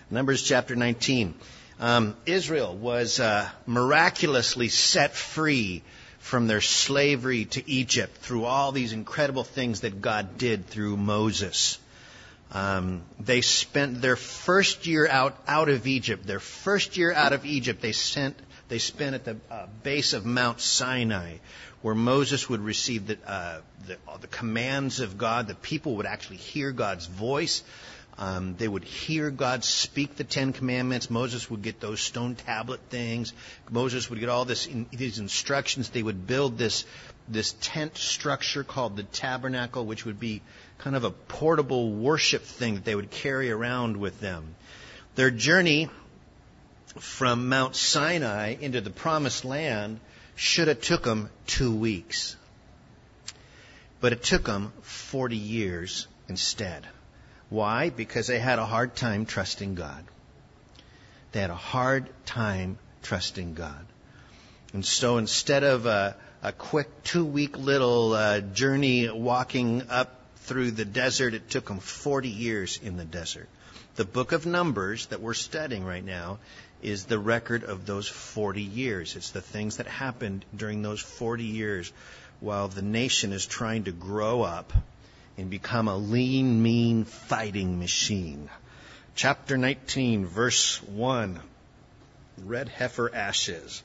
Numbers chapter 19. Israel was miraculously set free from their slavery to Egypt through all these incredible things that God did through Moses. They spent their first year out of Egypt. Their first year out of Egypt, they spent at the base of Mount Sinai, where Moses would receive the commands of God. The people would actually hear God's voice. They would hear God speak the Ten Commandments. Moses would get those stone tablet things. Moses would get all these instructions. They would build this tent structure called the tabernacle, which would be kind of a portable worship thing that they would carry around with them. Their journey from Mount Sinai into the Promised Land should have took them 2 weeks. But it took them 40 years instead. Why? Because they had a hard time trusting God. They had a hard time trusting God. And so instead of a quick 2-week little journey walking up through the desert, it took them 40 years in the desert. The book of Numbers that we're studying right now is the record of those 40 years. It's the things that happened during those 40 years while the nation is trying to grow up and become a lean, mean fighting machine. Chapter 19, verse 1. Red heifer ashes.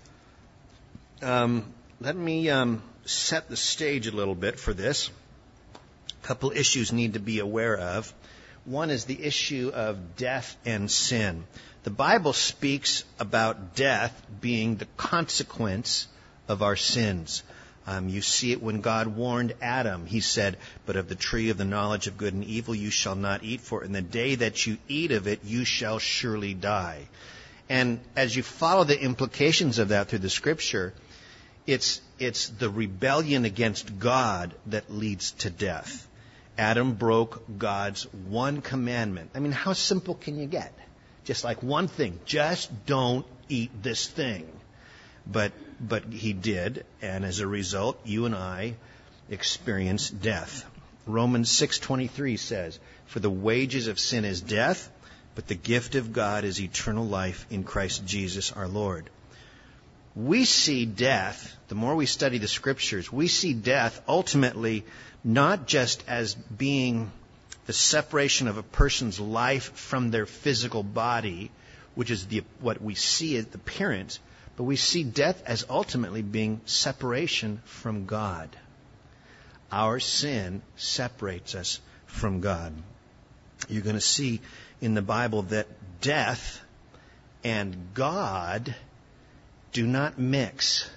Let me set the stage a little bit for this. A couple issues need to be aware of. One is the issue of death and sin. The Bible speaks about death being the consequence of our sins. You see it when God warned Adam. He said, "But of the tree of the knowledge of good and evil you shall not eat, for in the day that you eat of it you shall surely die." And as you follow the implications of that through the Scripture, it's the rebellion against God that leads to death. Adam broke God's one commandment. I mean, how simple can you get? Just like one thing, just don't eat this thing. But he did, and as a result, you and I experience death. Romans 6:23 says, "For the wages of sin is death, but the gift of God is eternal life in Christ Jesus our Lord." We see death, the more we study the Scriptures, we see death ultimately not just as being the separation of a person's life from their physical body, which is what we see as the appearance, but we see death as ultimately being separation from God. Our sin separates us from God. You're going to see in the Bible that death and God do not mix.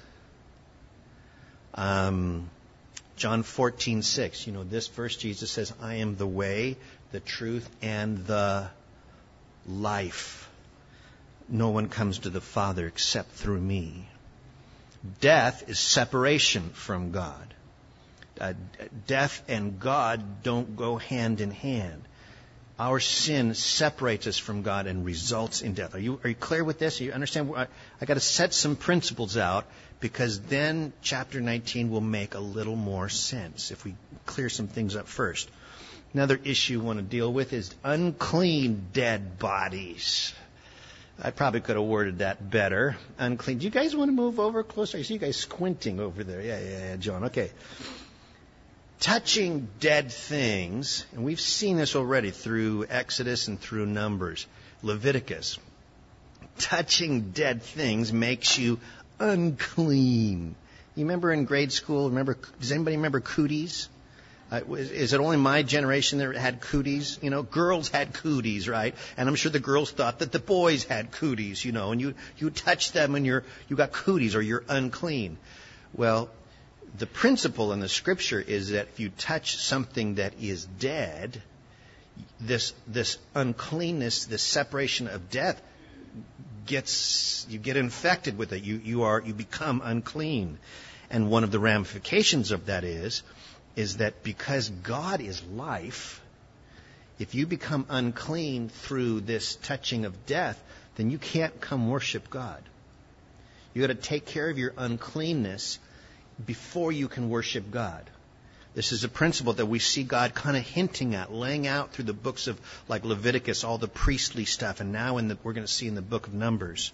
John 14:6. You know this verse, Jesus says, "I am the way, the truth, and the life. No one comes to the Father except through me." Death is separation from God. Death and God don't go hand in hand. Our sin separates us from God and results in death. Are you clear with this? You understand? I got to set some principles out, because then chapter 19 will make a little more sense if we clear some things up first. Another issue I want to deal with is unclean dead bodies. I probably could have worded that better. Unclean. Do you guys want to move over closer? I see you guys squinting over there. Yeah, John. Okay. Touching dead things, and we've seen this already through Exodus and through Numbers, Leviticus. Touching dead things makes you unclean. You remember in grade school, does anybody remember cooties? Is it only my generation that had cooties? You know, girls had cooties, right? And I'm sure the girls thought that the boys had cooties, you know, and you touch them and you got cooties or you're unclean. Well, the principle in the Scripture is that if you touch something that is dead, this uncleanness, this separation of death, you get infected with it. You become unclean. And one of the ramifications of that is that because God is life, if you become unclean through this touching of death, then you can't come worship God. You got to take care of your uncleanness before you can worship God. This is a principle that we see God kind of hinting at, laying out through the books of like Leviticus, all the priestly stuff, and now we're going to see in the book of Numbers.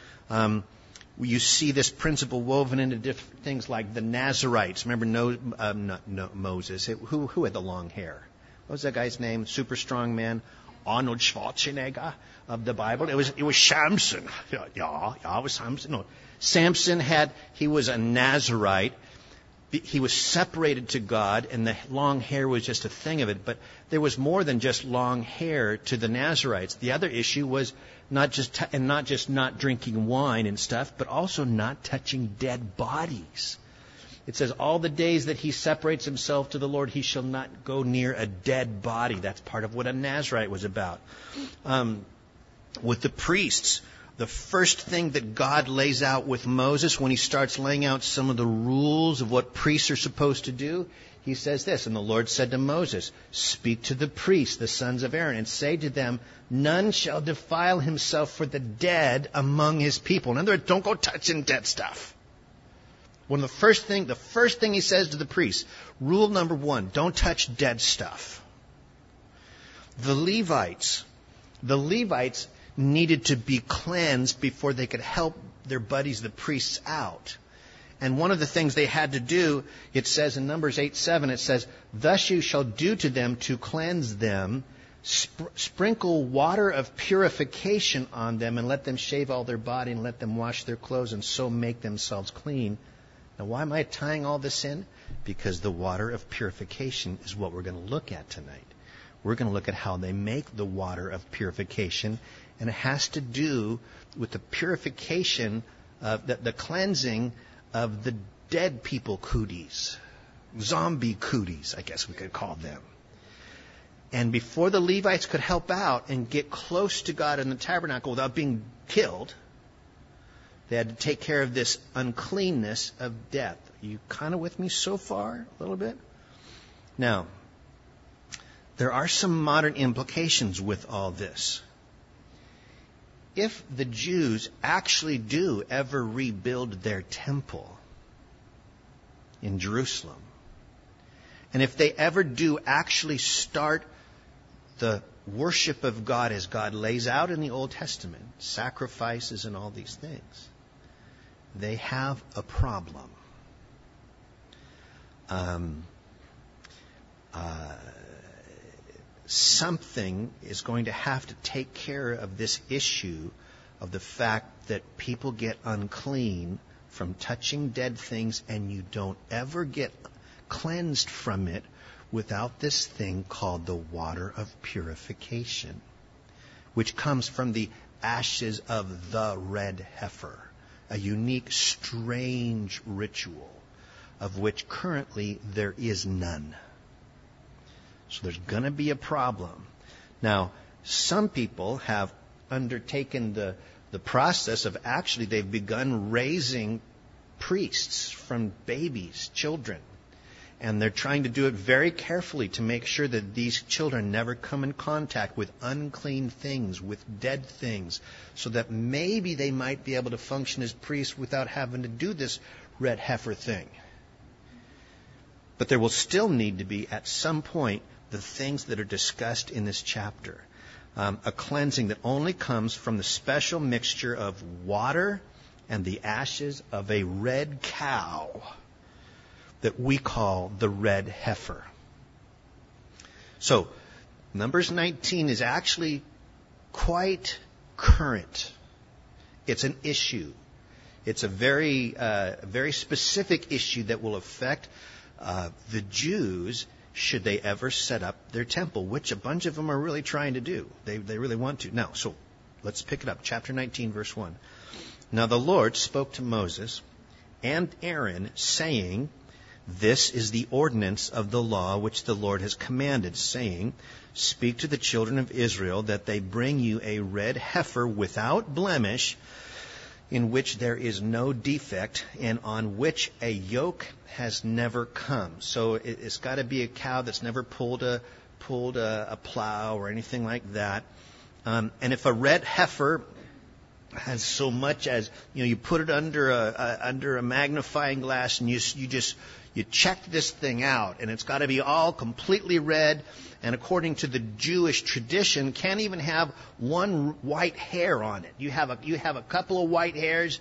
You see this principle woven into different things like the Nazarites. Remember Moses? Who had the long hair? What was that guy's name? Super strong man? Arnold Schwarzenegger of the Bible. It was Samson. Yeah, it was Samson. No. Samson he was a Nazarite. He was separated to God, and the long hair was just a thing of it. But there was more than just long hair to the Nazarites. The other issue was not just not drinking wine and stuff, but also not touching dead bodies. It says, all the days that he separates himself to the Lord, he shall not go near a dead body. That's part of what a Nazarite was about. With the priests, the first thing that God lays out with Moses when he starts laying out some of the rules of what priests are supposed to do, he says this, and the Lord said to Moses, speak to the priests, the sons of Aaron, and say to them, none shall defile himself for the dead among his people. In other words, don't go touching dead stuff. The first thing he says to the priests, rule number 1, don't touch dead stuff. The Levites needed to be cleansed before they could help their buddies, the priests, out. And one of the things they had to do, it says in Numbers 8:7, it says, thus you shall do to them to cleanse them, sprinkle water of purification on them, and let them shave all their body, and let them wash their clothes, and so make themselves clean. Now, why am I tying all this in? Because the water of purification is what we're going to look at tonight. We're going to look at how they make the water of purification, and it has to do with the purification, the cleansing of the dead people cooties, zombie cooties, I guess we could call them. And before the Levites could help out and get close to God in the tabernacle without being killed, they had to take care of this uncleanness of death. Are you kind of with me so far, a little bit? Now, there are some modern implications with all this. If the Jews actually do ever rebuild their temple in Jerusalem, and if they ever do actually start the worship of God as God lays out in the Old Testament, sacrifices and all these things, they have a problem. Something is going to have to take care of this issue of the fact that people get unclean from touching dead things, and you don't ever get cleansed from it without this thing called the water of purification, which comes from the ashes of the red heifer, a unique, strange ritual of which currently there is none. So there's going to be a problem. Now, some people have undertaken the process of actually they've begun raising priests from babies, children. And they're trying to do it very carefully to make sure that these children never come in contact with unclean things, with dead things, so that maybe they might be able to function as priests without having to do this red heifer thing. But there will still need to be, at some point, the things that are discussed in this chapter. A cleansing that only comes from the special mixture of water and the ashes of a red cow that we call the red heifer. So, Numbers 19 is actually quite current. It's an issue. It's a very specific issue that will affect the Jews should they ever set up their temple, which a bunch of them are really trying to do. They really want to. Now, so let's pick it up. Chapter 19, verse 1. Now the Lord spoke to Moses and Aaron, saying, this is the ordinance of the law which the Lord has commanded, saying, speak to the children of Israel that they bring you a red heifer without blemish, in which there is no defect, and on which a yoke has never come. So it's got to be a cow that's never pulled a plow or anything like that. And if a red heifer has so much as, you put it under a magnifying glass and you you check this thing out, and it's got to be all completely red, and according to the Jewish tradition, can't even have one white hair on it. You have a couple of white hairs,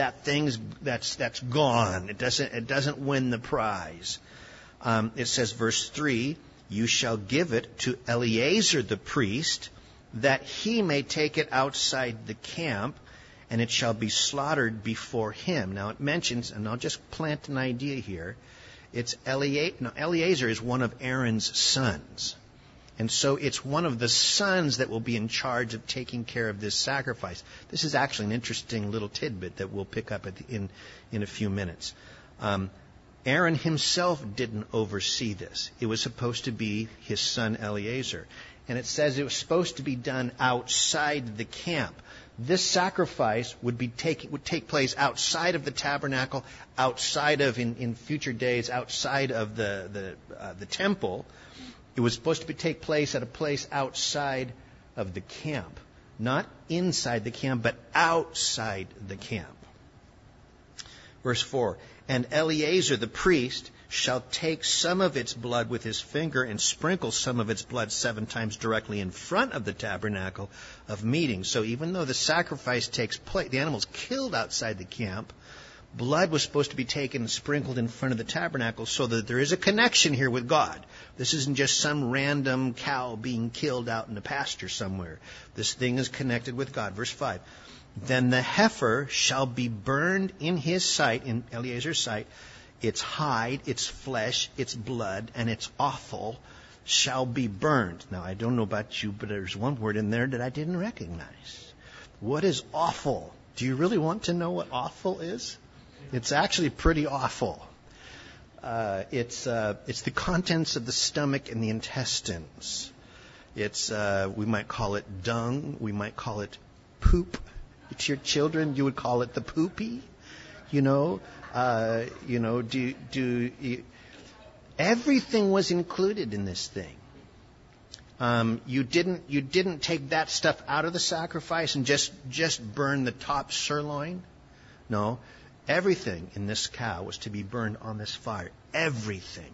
that's gone. It doesn't win the prize. It says, verse 3, you shall give it to Eleazar the priest, that he may take it outside the camp, and it shall be slaughtered before him. Now it mentions, and I'll just plant an idea here, it's Eleazar. Now Eleazar is one of Aaron's sons. And so it's one of the sons that will be in charge of taking care of this sacrifice. This is actually an interesting little tidbit that we'll pick up in a few minutes. Aaron himself didn't oversee this. It was supposed to be his son Eleazar. And it says it was supposed to be done outside the camp. This sacrifice would take place outside of the tabernacle, outside of, in future days, outside of the temple. It was supposed to take place at a place outside of the camp. Not inside the camp, but outside the camp. Verse 4, and Eleazar the priest shall take some of its blood with his finger and sprinkle some of its blood 7 times directly in front of the tabernacle of meeting. So even though the sacrifice takes place, the animal's killed outside the camp, blood was supposed to be taken and sprinkled in front of the tabernacle so that there is a connection here with God. This isn't just some random cow being killed out in a pasture somewhere. This thing is connected with God. Verse 5, then the heifer shall be burned in his sight, in Eleazar's sight, its hide, its flesh, its blood, and its offal shall be burned. Now, I don't know about you, but there's one word in there that I didn't recognize. What is offal? Do you really want to know what offal is? It's actually pretty awful. It's the contents of the stomach and the intestines. It's we might call it dung. We might call it poop. To your children, you would call it the poopy. Everything was included in this thing. You didn't take that stuff out of the sacrifice and just burn the top sirloin. No, everything in this cow was to be burned on this fire. Everything.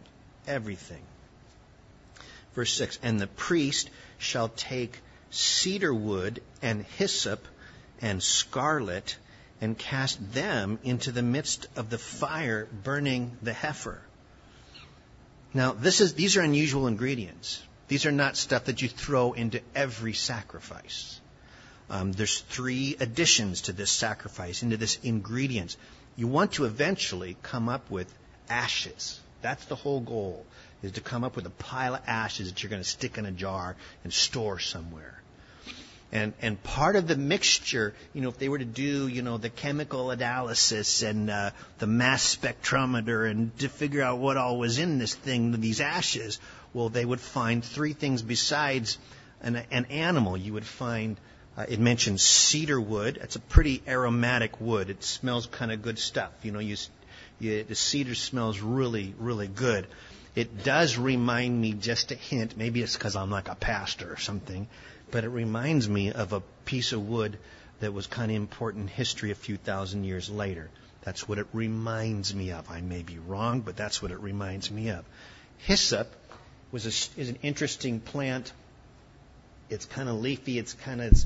Verse 6, and the priest shall take cedar wood and hyssop and scarlet and cast them into the midst of the fire burning the heifer. Now, these are unusual ingredients. These are not stuff that you throw into every sacrifice. There's 3 additions to this sacrifice, into this ingredients. You want to eventually come up with ashes. That's the whole goal, is to come up with a pile of ashes that you're going to stick in a jar and store somewhere. And part of the mixture, if they were to do, the chemical analysis and the mass spectrometer and to figure out what all was in this thing, these ashes, well, they would find 3 things besides an animal. You would find, it mentions cedar wood. It's a pretty aromatic wood. It smells kind of good stuff. The cedar smells really, really good. It does remind me, just a hint, maybe it's because I'm like a pastor or something, but it reminds me of a piece of wood that was kind of important in history a few thousand years later. That's what it reminds me of. I may be wrong, but that's what it reminds me of. Hyssop is an interesting plant. It's kind of leafy. It's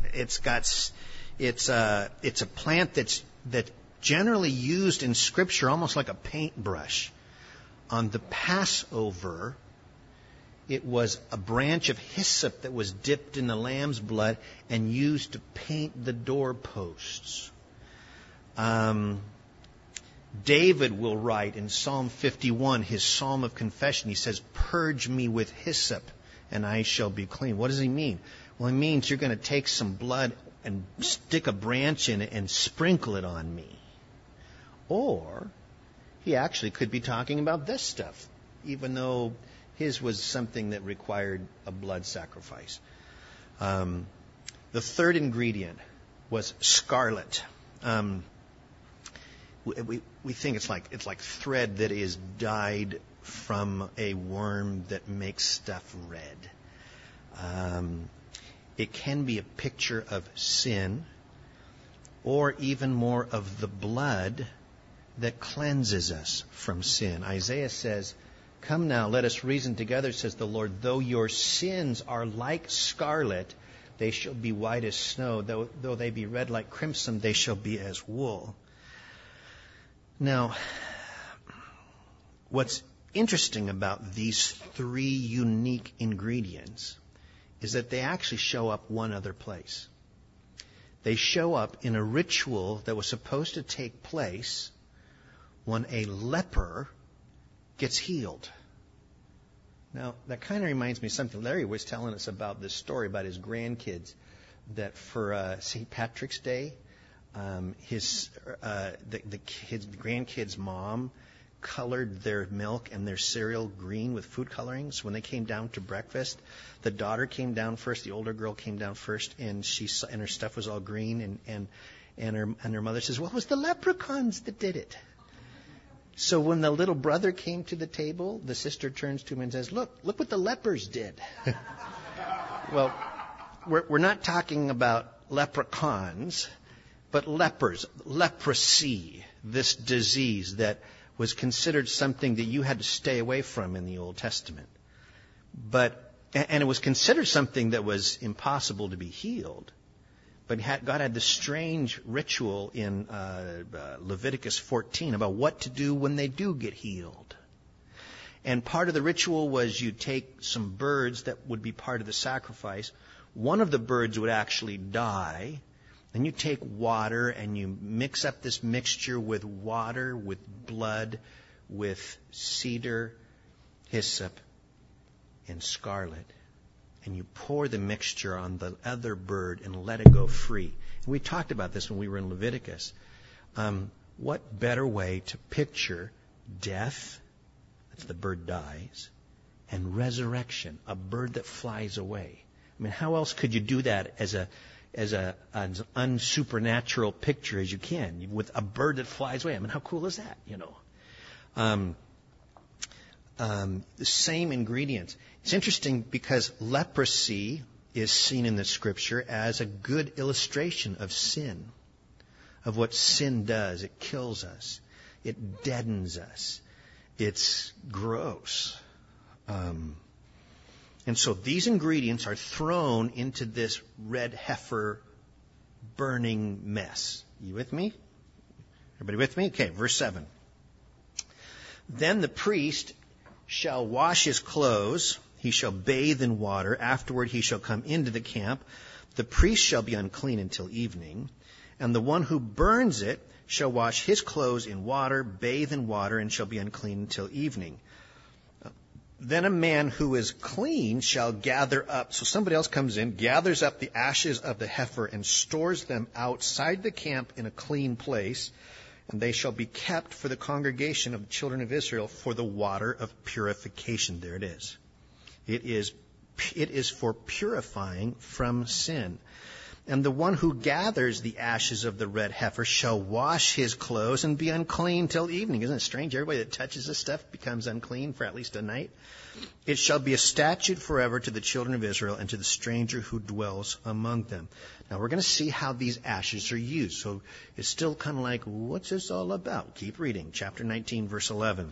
a plant that's generally used in Scripture almost like a paintbrush. On the Passover, it was a branch of hyssop that was dipped in the lamb's blood and used to paint the doorposts. David will write in Psalm 51, his psalm of confession, he says, "Purge me with hyssop, and I shall be clean." What does he mean? Well, he means you're going to take some blood and stick a branch in it and sprinkle it on me. Or he actually could be talking about this stuff, even though his was something that required a blood sacrifice. The third ingredient was scarlet. We think it's like thread that is dyed from a worm that makes stuff red. It can be a picture of sin, or even more of the blood that cleanses us from sin. Isaiah says, "Come now, let us reason together, says the Lord. Though your sins are like scarlet, they shall be white as snow. Though they be red like crimson, they shall be as wool." Now, what's interesting about these three unique ingredients is that they actually show up one other place. They show up in a ritual that was supposed to take place when a leper gets healed. Now, that kind of reminds me of something. Larry was telling us about this story about his grandkids, that for St. Patrick's Day, his grandkids' mom colored their milk and their cereal green with food coloring. So when they came down to breakfast, the daughter came down first, the older girl came down first, and her stuff was all green. And her mother says, "Well, it was the leprechauns that did it." So when the little brother came to the table, the sister turns to him and says, look what the lepers did." Well, we're not talking about leprechauns, but lepers, leprosy, this disease that was considered something that you had to stay away from in the Old Testament. And it was considered something that was impossible to be healed. But God had this strange ritual in Leviticus 14 about what to do when they do get healed. And part of the ritual was you take some birds that would be part of the sacrifice. One of the birds would actually die. Then you take water and you mix up this mixture with water, with blood, with cedar, hyssop, and scarlet. And you pour the mixture on the other bird and let it go free. And we talked about this when we were in Leviticus. What better way to picture death, that's the bird dies, and resurrection, a bird that flies away. I mean, how else could you do that as an unsupernatural picture as you can, with a bird that flies away? I mean, how cool is that, The same ingredients. It's interesting because leprosy is seen in the Scripture as a good illustration of sin, of what sin does. It kills us. It deadens us. It's gross. And so these ingredients are thrown into this red heifer burning mess. You with me? Everybody with me? Okay, verse 7. "Then the priest shall wash his clothes, he shall bathe in water, afterward he shall come into the camp. The priest shall be unclean until evening, and the one who burns it shall wash his clothes in water, bathe in water, and shall be unclean until evening. Then a man who is clean shall gather up." So somebody else comes in, gathers up the ashes of the heifer and stores them outside the camp in a clean place, and they shall be kept for the congregation of the children of Israel for the water of purification. There it is. It is for purifying from sin. "And the one who gathers the ashes of the red heifer shall wash his clothes and be unclean till evening." Isn't it strange? Everybody that touches this stuff becomes unclean for at least a night. "It shall be a statute forever to the children of Israel and to the stranger who dwells among them." Now we're going to see how these ashes are used. So it's still kind of like, what's this all about? Keep reading. Chapter 19, verse 11.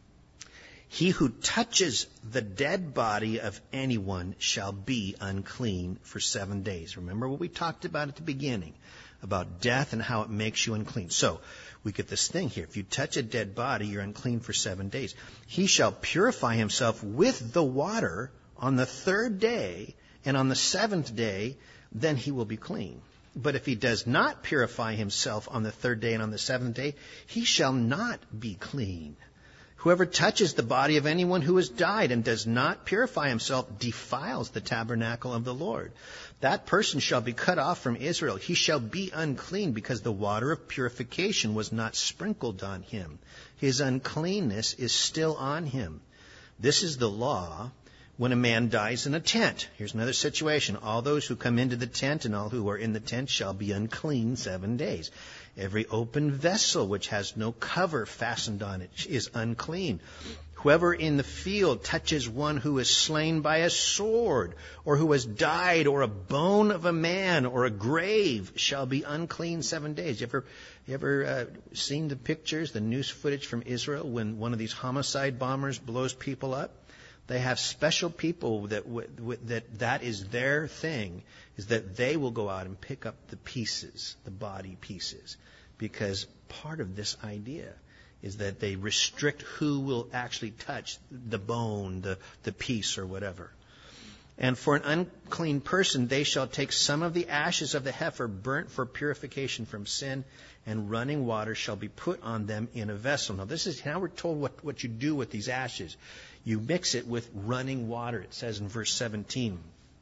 "He who touches the dead body of anyone shall be unclean for 7 days." Remember what we talked about at the beginning, about death and how it makes you unclean. So we get this thing here. If you touch a dead body, you're unclean for 7 days. "He shall purify himself with the water on the 3rd day, and on the 7th day, then he will be clean. But if he does not purify himself on the 3rd day and on the 7th day, he shall not be clean. Whoever touches the body of anyone who has died and does not purify himself defiles the tabernacle of the Lord. That person shall be cut off from Israel. He shall be unclean because the water of purification was not sprinkled on him. His uncleanness is still on him. This is the law when a man dies in a tent." Here's another situation. "All those who come into the tent and all who are in the tent shall be unclean 7 days. Every open vessel which has no cover fastened on it is unclean. Whoever in the field touches one who is slain by a sword, or who has died, or a bone of a man, or a grave, shall be unclean 7 days. You ever seen the pictures, the news footage from Israel when one of these homicide bombers blows people up? They have special people that is their thing, is that they will go out and pick up the pieces, the body pieces, because part of this idea is that they restrict who will actually touch the bone, the piece, or whatever. And for an unclean person, they shall take some of the ashes of the heifer burnt for purification from sin, and running water shall be put on them in a vessel. Now we're told what you do with these ashes. You mix it with running water, it says in verse 17.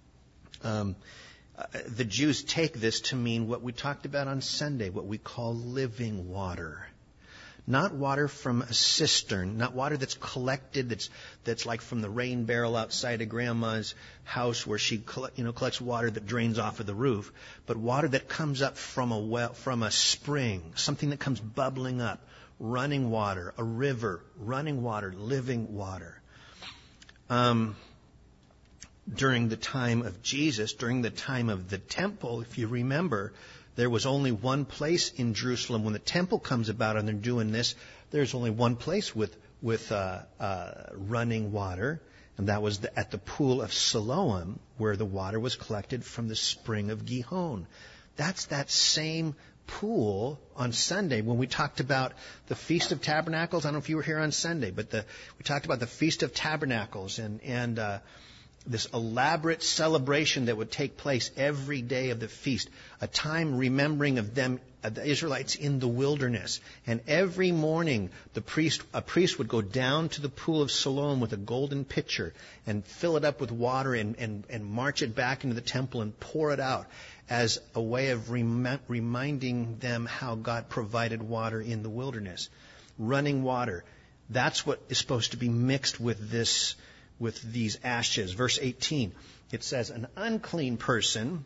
The Jews take this to mean what we talked about on Sunday, what we call living water. Not water from a cistern, not water that's collected, that's like from the rain barrel outside of Grandma's house where she collects water that drains off of the roof, but water that comes up from a well, from a spring, something that comes bubbling up, running water, a river, running water, living water. During the time of Jesus, during the time of the temple, if you remember, there was only one place in Jerusalem. When the temple comes about and they're doing this, there's only one place with running water, and that was at the pool of Siloam, where the water was collected from the spring of Gihon. That's that same pool on Sunday when we talked about the Feast of Tabernacles. I don't know if you were here on Sunday, but we talked about the Feast of Tabernacles and this elaborate celebration that would take place every day of the feast, a time remembering of them, the Israelites in the wilderness. And every morning, a priest would go down to the pool of Siloam with a golden pitcher and fill it up with water and march it back into the temple and pour it out as a way of reminding them how God provided water in the wilderness. Running water. That's what is supposed to be mixed with these ashes. Verse 18, it says, a clean person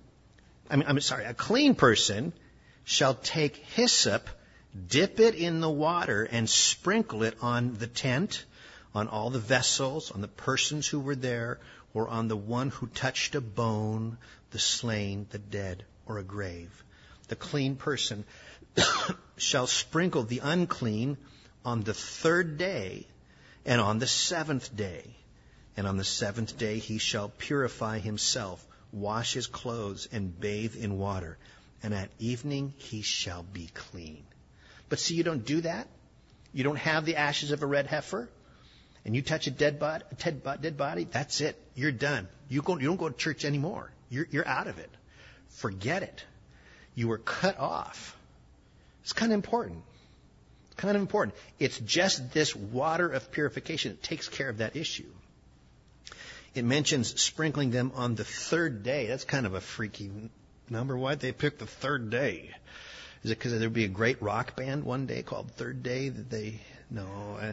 shall take hyssop, dip it in the water, and sprinkle it on the tent, on all the vessels, on the persons who were there, or on the one who touched a bone, the slain, the dead, or a grave. The clean person shall sprinkle the unclean on the 3rd day and on the 7th day. And on the 7th day he shall purify himself, wash his clothes, and bathe in water. And at evening he shall be clean. But see, you don't do that. You don't have the ashes of a red heifer, and you touch a dead body. That's it. You're done. You don't go to church anymore. You're out of it. Forget it. You were cut off. It's kind of important. It's just this water of purification that takes care of that issue. It mentions sprinkling them on the 3rd day. That's kind of a freaky number. Why'd they pick the 3rd day? Is it because there'd be a great rock band one day called 3rd Day that they... No.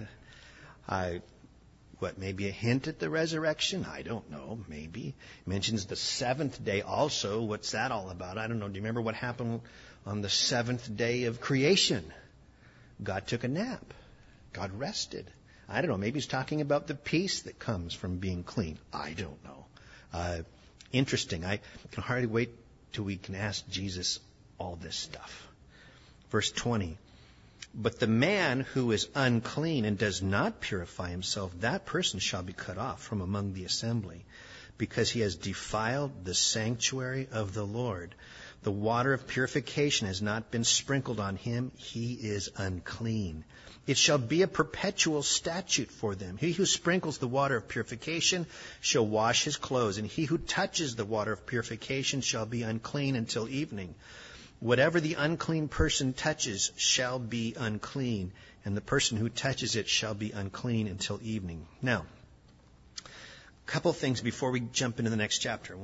Maybe a hint at the resurrection? I don't know. Maybe. It mentions the 7th day also. What's that all about? I don't know. Do you remember what happened on the 7th day of creation? God took a nap. God rested. I don't know. Maybe he's talking about the peace that comes from being clean. I don't know. Interesting. I can hardly wait till we can ask Jesus all this stuff. Verse 20. But the man who is unclean and does not purify himself, that person shall be cut off from among the assembly, because he has defiled the sanctuary of the Lord. The water of purification has not been sprinkled on him. He is unclean. It shall be a perpetual statute for them. He who sprinkles the water of purification shall wash his clothes, and he who touches the water of purification shall be unclean until evening. Whatever the unclean person touches shall be unclean, and the person who touches it shall be unclean until evening. Now, a couple of things before we jump into the next chapter.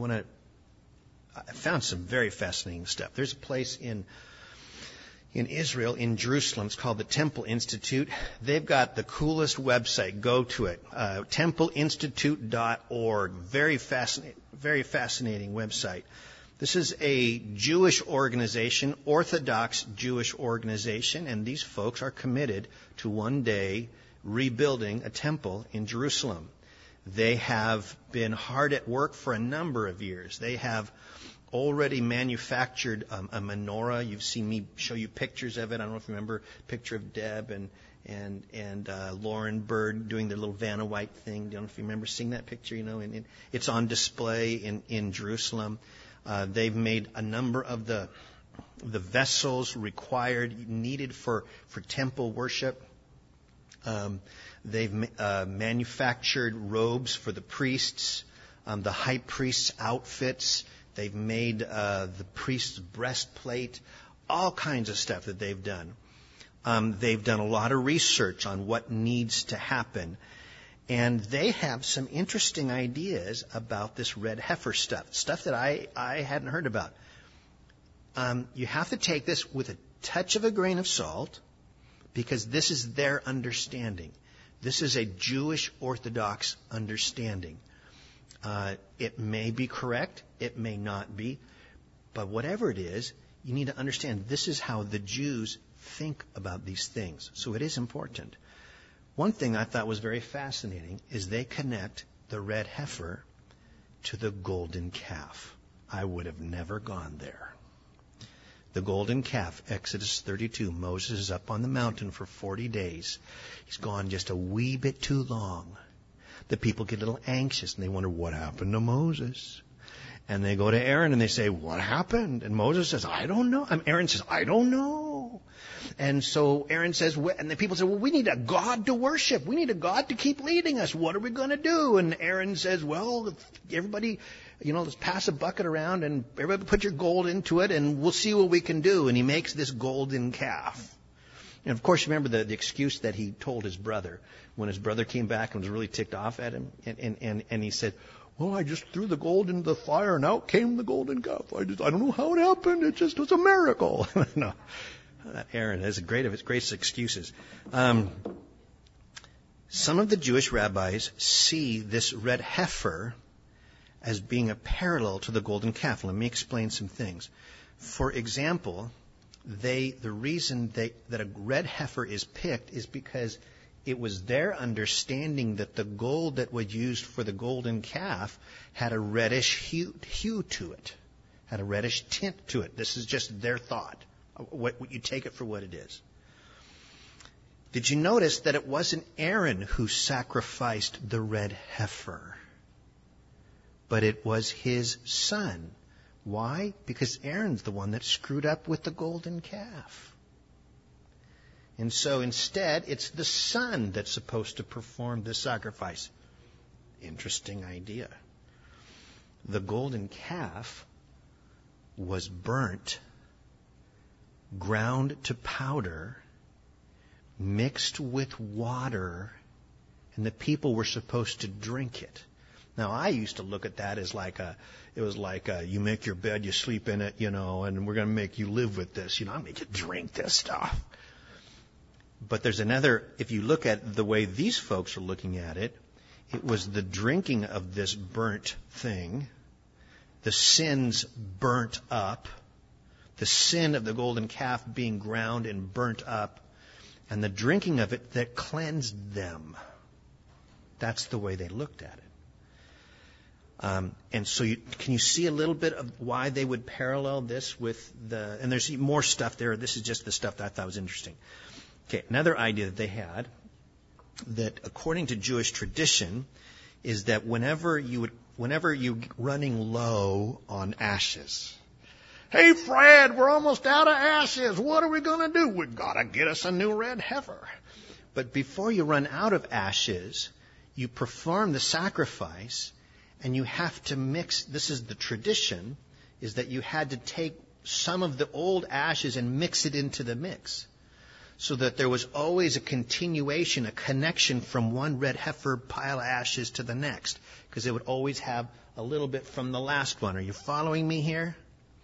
I found some very fascinating stuff. There's a place in Israel, in Jerusalem. It's called the Temple Institute. They've got the coolest website. Go to it. templeinstitute.org. Very fascinating website. This is a Jewish organization, Orthodox Jewish organization, and these folks are committed to one day rebuilding a temple in Jerusalem. They have been hard at work for a number of years. They have already manufactured a menorah. You've seen me show you pictures of it. I don't know if you remember a picture of Deb and Lauren Bird doing their little Vanna White thing. I don't know if you remember seeing that picture. And it's on display in Jerusalem. They've made a number of the vessels needed for temple worship. They've manufactured robes for the priests, the high priest's outfits. They've made the priest's breastplate, all kinds of stuff that they've done. They've done a lot of research on what needs to happen. And they have some interesting ideas about this red heifer stuff that I hadn't heard about. You have to take this with a touch of a grain of salt, because this is their understanding. This is a Jewish Orthodox understanding. It may be correct, it may not be, but whatever it is, you need to understand this is how the Jews think about these things. So it is important. One thing I thought was very fascinating is they connect the red heifer to the golden calf. I would have never gone there. The golden calf, Exodus 32, Moses is up on the mountain for 40 days. He's gone just a wee bit too long. The people get a little anxious and they wonder, what happened to Moses? And they go to Aaron and they say, what happened? And Moses says, I don't know. Aaron says, I don't know. And so Aaron says, and the people say, well, we need a God to worship. We need a God to keep leading us. What are we going to do? And Aaron says, well, everybody, let's pass a bucket around and everybody put your gold into it and we'll see what we can do. And he makes this golden calf. And of course, remember the excuse that he told his brother when his brother came back and was really ticked off at him. And he said, well, I just threw the gold into the fire and out came the golden calf. I don't know how it happened. It just was a miracle. No, Aaron has greatest excuses. Some of the Jewish rabbis see this red heifer as being a parallel to the golden calf. Let me explain some things. For example, the reason that a red heifer is picked is because it was their understanding that the gold that was used for the golden calf had a reddish hue to it, had a reddish tint to it. This is just their thought. What you take it for what it is. Did you notice that it wasn't Aaron who sacrificed the red heifer, but it was his son? Why? Because Aaron's the one that screwed up with the golden calf. And so instead, it's the son that's supposed to perform the sacrifice. Interesting idea. The golden calf was burnt, ground to powder, mixed with water, and the people were supposed to drink it. Now, I used to look at that as you make your bed, you sleep in it, and we're going to make you live with this. I'll make you drink this stuff. But there's if you look at the way these folks are looking at it, it was the drinking of this burnt thing, the sins burnt up, the sin of the golden calf being ground and burnt up, and the drinking of it that cleansed them. That's the way they looked at it. And so can you see a little bit of why they would parallel this with and there's more stuff there. This is just the stuff that I thought was interesting. Okay, another idea that they had, that according to Jewish tradition, is that whenever you running low on ashes, hey Fred, we're almost out of ashes. What are we going to do? We've got to get us a new red heifer. But before you run out of ashes, you perform the sacrifice, and you have to mix. This is the tradition, is that you had to take some of the old ashes and mix it into the mix, so that there was always a continuation, a connection from one red heifer pile of ashes to the next, because it would always have a little bit from the last one. Are you following me here?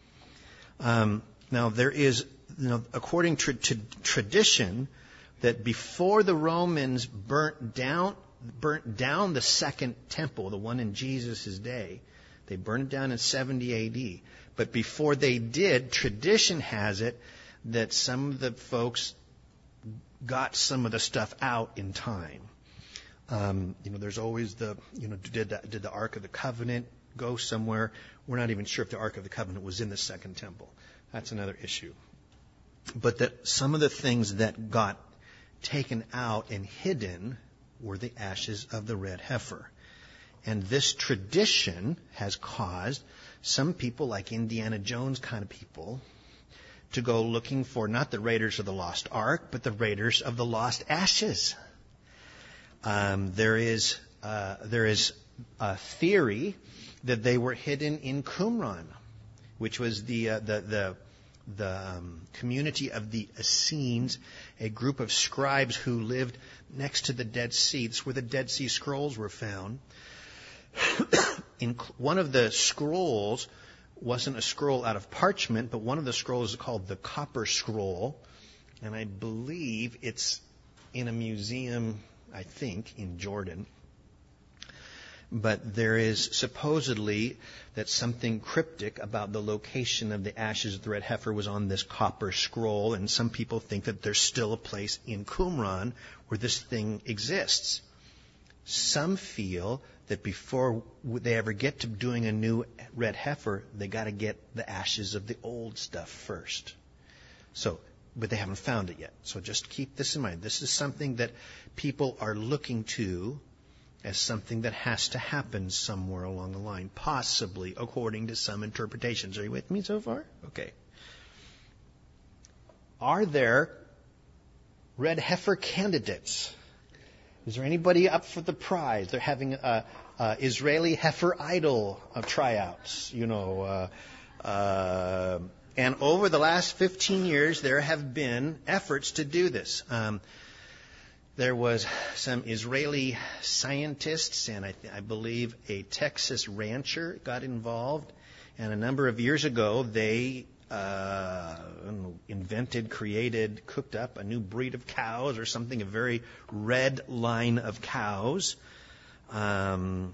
Now, there is, according to tradition, that before the Romans burnt down the second temple, the one in Jesus' day, they burned it down in 70 A.D. But before they did, tradition has it that some of the folks got some of the stuff out in time. There's always did the Ark of the Covenant go somewhere? We're not even sure if the Ark of the Covenant was in the Second Temple. That's another issue. But that some of the things that got taken out and hidden were the ashes of the red heifer. And this tradition has caused some people, like Indiana Jones kind of people, to go looking for not the Raiders of the Lost Ark, but the Raiders of the Lost Ashes. There is a theory that they were hidden in Qumran, which was the community of the Essenes, a group of scribes who lived next to the Dead Sea. It's where the Dead Sea Scrolls were found. In one of the scrolls wasn't a scroll out of parchment, but one of the scrolls is called the Copper Scroll, and I believe it's in a museum, I think, in Jordan. But there is supposedly that something cryptic about the location of the ashes of the red heifer was on this copper scroll, and some people think that there's still a place in Qumran where this thing exists. Some feel that before they ever get to doing a new red heifer, they got to get the ashes of the old stuff first. But they haven't found it yet. So just keep this in mind. This is something that people are looking to as something that has to happen somewhere along the line, possibly according to some interpretations. Are you with me so far? Okay. Are there red heifer candidates? Is there anybody up for the prize? They're having Israeli heifer idol tryouts, and over the last 15 years, there have been efforts to do this. There was some Israeli scientists, and I believe a Texas rancher got involved. And a number of years ago, they created, cooked up a new breed of cows or something, a very red line of cows. And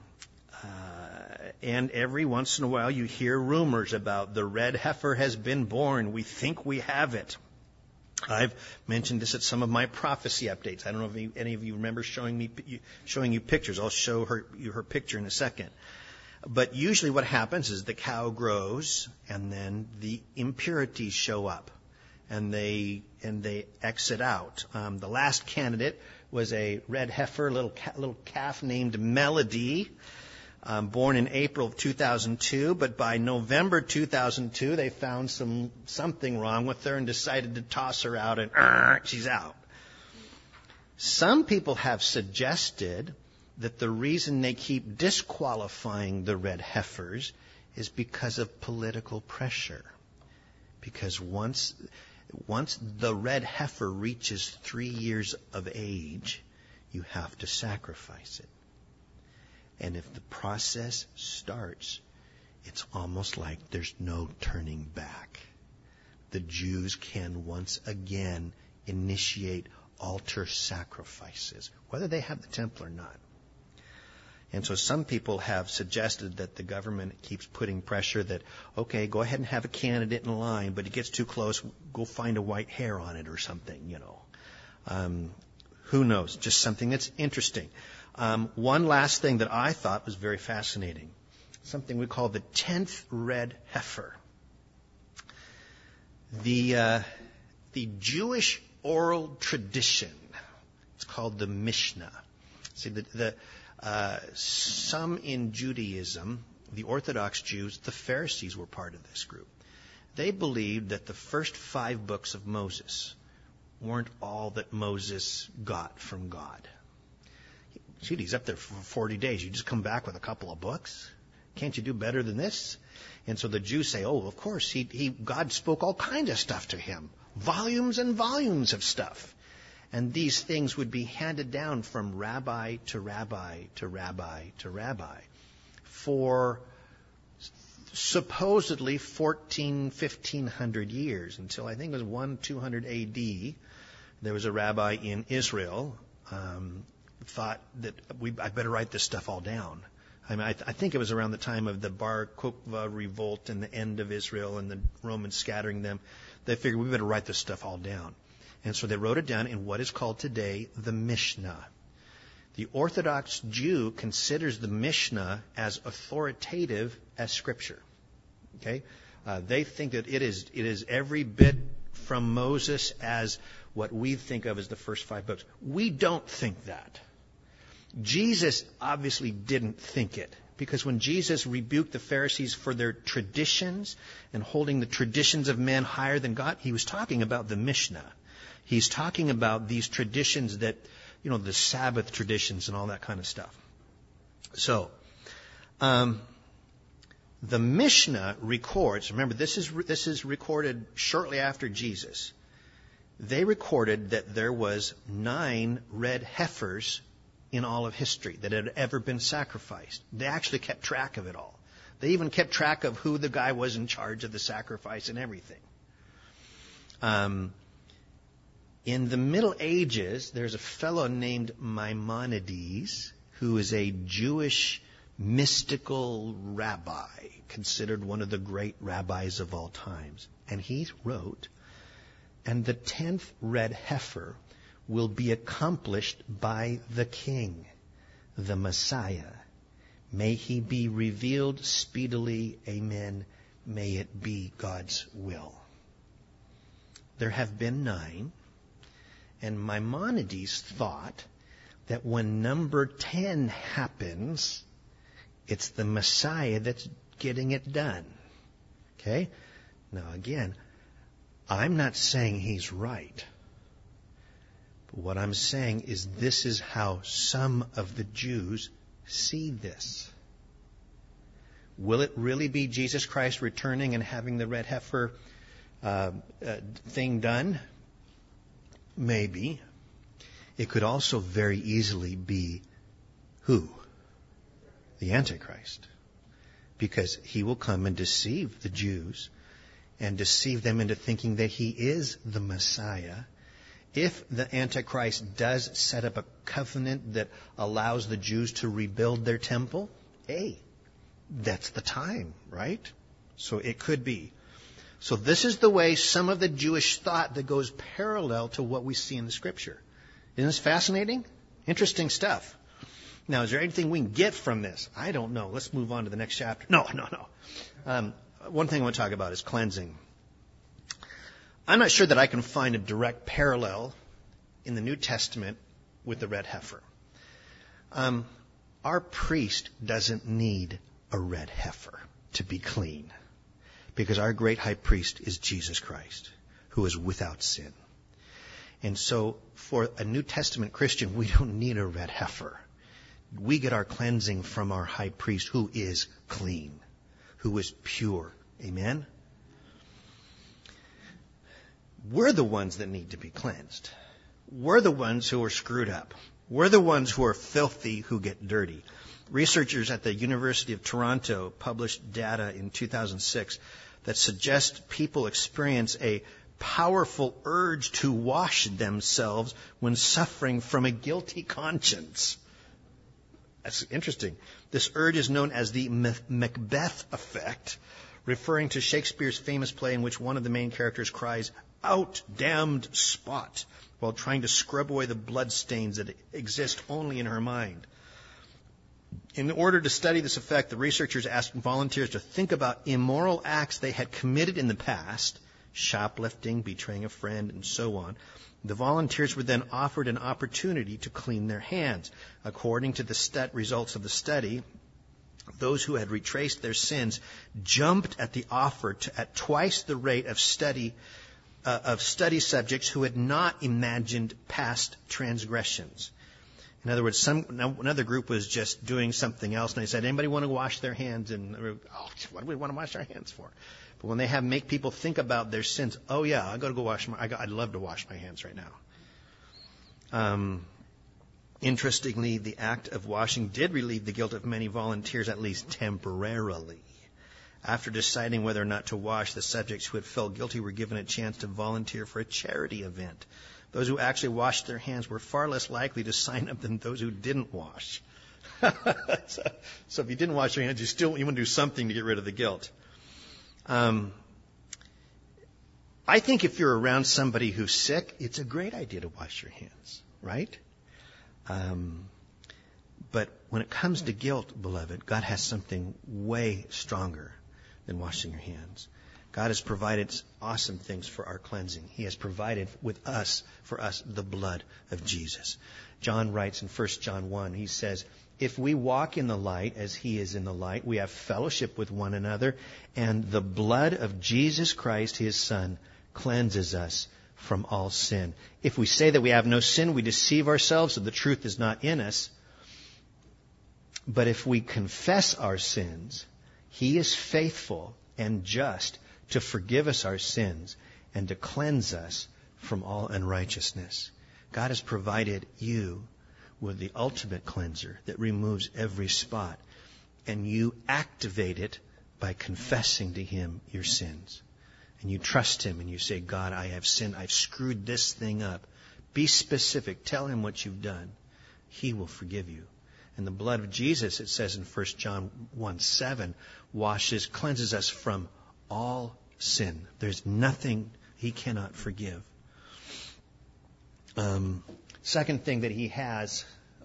every once in a while, you hear rumors about the red heifer has been born. We think we have it. I've mentioned this at some of my prophecy updates. I don't know if any of you remember showing you pictures. I'll show you her picture in a second. But usually what happens is the cow grows, and then the impurities show up, and they exit out. The last candidate was a red heifer, little calf named Melody, born in April of 2002, but by November 2002, they found something wrong with her and decided to toss her out, and she's out. Some people have suggested that the reason they keep disqualifying the red heifers is because of political pressure. Because once the red heifer reaches 3 years of age, you have to sacrifice it. And if the process starts, it's almost like there's no turning back. The Jews can once again initiate altar sacrifices, whether they have the temple or not. And so some people have suggested that the government keeps putting pressure that, okay, go ahead and have a candidate in line, but it gets too close, go find a white hair on it or something, Who knows? Just something that's interesting. One last thing that I thought was very fascinating, something we call the 10th red heifer. The Jewish oral tradition, it's called the Mishnah. See, some in Judaism, the Orthodox Jews, the Pharisees were part of this group. They believed that the first 5 books of Moses weren't all that Moses got from God. Shoot, he's up there for 40 days. You just come back with a couple of books? Can't you do better than this? And so the Jews say, oh, of course, God spoke all kinds of stuff to him. Volumes and volumes of stuff. And these things would be handed down from rabbi to rabbi to rabbi to rabbi for supposedly 1,500 years, until I think it was 200 AD. There was a rabbi in Israel thought that I better write this stuff all down. I think it was around the time of the Bar Kokhba revolt and the end of Israel and the Romans scattering them. They figured we better write this stuff all down. And so they wrote it down in what is called today the Mishnah. The Orthodox Jew considers the Mishnah as authoritative as Scripture. Okay? They think that it is every bit from Moses as what we think of as the first 5 books. We don't think that. Jesus obviously didn't think it. Because when Jesus rebuked the Pharisees for their traditions and holding the traditions of men higher than God, he was talking about the Mishnah. He's talking about these traditions that, the Sabbath traditions and all that kind of stuff. So, the Mishnah records, remember this is recorded shortly after Jesus. They recorded that there was 9 red heifers in all of history that had ever been sacrificed. They actually kept track of it all. They even kept track of who the guy was in charge of the sacrifice and everything. In the Middle Ages, there's a fellow named Maimonides who is a Jewish mystical rabbi, considered one of the great rabbis of all times. And he wrote, "And the 10th red heifer will be accomplished by the King, the Messiah. May he be revealed speedily. Amen. May it be God's will." There have been 9, and Maimonides thought that when number 10 happens, it's the Messiah that's getting it done. Okay? Now again, I'm not saying he's right. But what I'm saying is this is how some of the Jews see this. Will it really be Jesus Christ returning and having the red heifer thing done? Maybe. It could also very easily be who? The Antichrist. Because he will come and deceive the Jews and deceive them into thinking that he is the Messiah. If the Antichrist does set up a covenant that allows the Jews to rebuild their temple, hey, that's the time, right? So it could be. So this is the way some of the Jewish thought that goes parallel to what we see in the Scripture. Isn't this fascinating? Interesting stuff. Now, is there anything we can get from this? I don't know. Let's move on to the next chapter. No. One thing I want to talk about is cleansing. I'm not sure that I can find a direct parallel in the New Testament with the red heifer. Our priest doesn't need a red heifer to be clean, because our great high priest is Jesus Christ, who is without sin. And so for a New Testament Christian, we don't need a red heifer. We get our cleansing from our high priest, who is clean, who is pure. Amen? We're the ones that need to be cleansed. We're the ones who are screwed up. We're the ones who are filthy, who get dirty. Researchers at the University of Toronto published data in 2006 that suggest people experience a powerful urge to wash themselves when suffering from a guilty conscience. That's interesting. This urge is known as the Macbeth effect, referring to Shakespeare's famous play in which one of the main characters cries, "Out, damned spot," while trying to scrub away the blood stains that exist only in her mind. In order to study this effect, the researchers asked volunteers to think about immoral acts they had committed in the past, shoplifting, betraying a friend, and so on. The volunteers were then offered an opportunity to clean their hands. According to the results of the study, those who had retraced their sins jumped at the offer at twice the rate of study subjects who had not imagined past transgressions. In other words, another group was just doing something else, and they said, "Anybody want to wash their hands?" And what do we want to wash our hands for? But when they make people think about their sins, oh yeah, I got to go I'd love to wash my hands right now. Interestingly, the act of washing did relieve the guilt of many volunteers, at least temporarily. After deciding whether or not to wash, the subjects who had felt guilty were given a chance to volunteer for a charity event. Those who actually washed their hands were far less likely to sign up than those who didn't wash. So if you didn't wash your hands, you want to do something to get rid of the guilt. I think if you're around somebody who's sick, it's a great idea to wash your hands, right? But when it comes to guilt, beloved, God has something way stronger than washing your hands. God has provided awesome things for our cleansing. He has provided for us, the blood of Jesus. John writes in 1 John 1, he says, if we walk in the light as he is in the light, we have fellowship with one another, and the blood of Jesus Christ, his Son, cleanses us from all sin. If we say that we have no sin, we deceive ourselves, and the truth is not in us. But if we confess our sins, he is faithful and just to forgive us our sins and to cleanse us from all unrighteousness. God has provided you with the ultimate cleanser that removes every spot, and you activate it by confessing to him your sins. And you trust him and you say, God, I have sinned. I've screwed this thing up. Be specific. Tell him what you've done. He will forgive you. And the blood of Jesus, it says in 1 John 1:7, cleanses us from all sin. There's nothing he cannot forgive. Second thing that he has.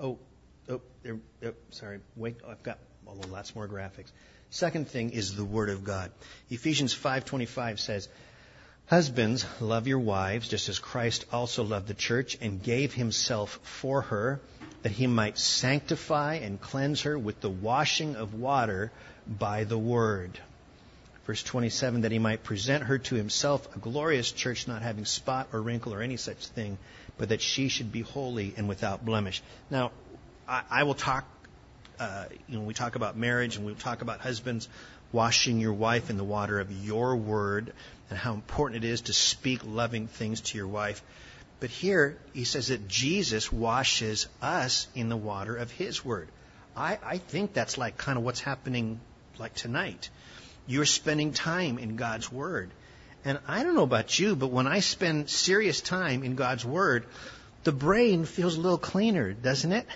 Wait, I've got lots more graphics. Second thing is the Word of God. Ephesians 5:25 says, husbands, love your wives, just as Christ also loved the church and gave himself for her, that he might sanctify and cleanse her with the washing of water by the Word. Verse 27, that he might present her to himself a glorious church, not having spot or wrinkle or any such thing, but that she should be holy and without blemish. Now, I will talk, we talk about marriage and we talk about husbands washing your wife in the water of your word and how important it is to speak loving things to your wife. But here, he says that Jesus washes us in the water of his word. I think that's like kind of what's happening like tonight. You're spending time in God's word. And I don't know about you, but when I spend serious time in God's word, the brain feels a little cleaner, doesn't it?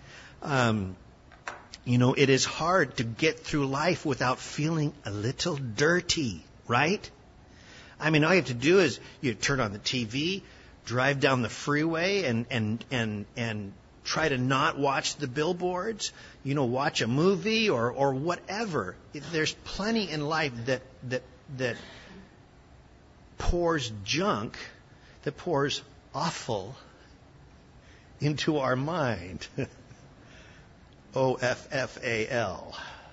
It is hard to get through life without feeling a little dirty, right? I mean, all you have to do is you turn on the TV, drive down the freeway, and try to not watch the billboards. Watch a movie or whatever. There's plenty in life that pours junk, that pours offal into our mind. OFFAL.